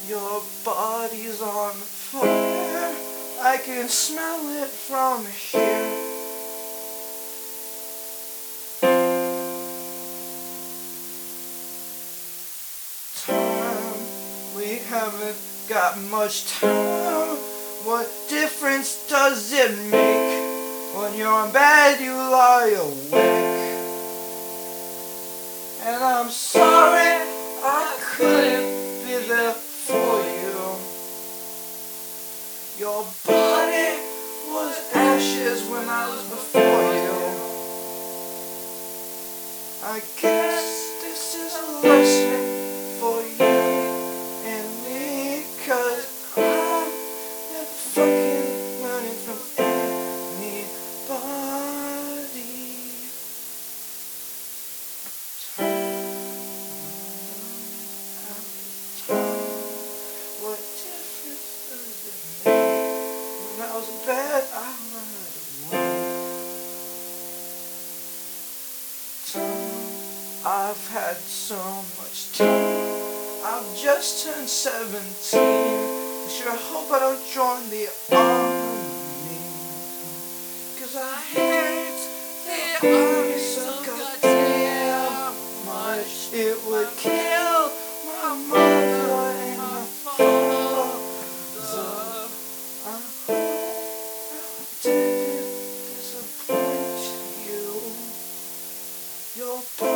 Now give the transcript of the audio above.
Your body's on fire, I can smell it from here. Time, we haven't got much time. What difference does it make? When you're in bed you lie awake. And I'm sorry I couldn't be there for you. Your body was ashes when I was before you. I guess this is a lesson for you and me, 'cause I'm never fucking learning from anybody. What difference does it make? When I was in bed, I learned away. I've had so much time. I've just turned 17. I sure hope I don't join the army, 'cause I hate the army so goddamn much. It would kill my mother and my father. I hope I didn't disappoint you. Your